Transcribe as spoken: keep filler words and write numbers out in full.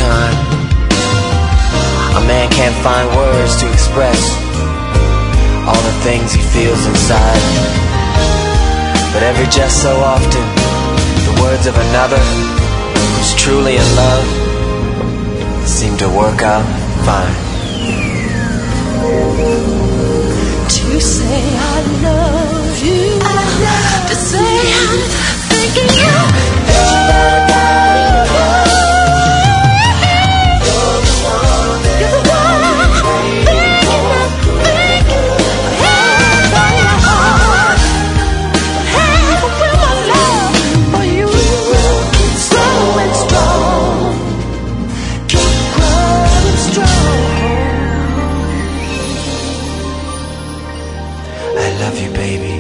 time. A man can't find words to express all the things he feels inside. But every just so often, the words of another who's truly in love seem to work out fine. To say I love you, I love to say I'm thinking you. I love you, baby.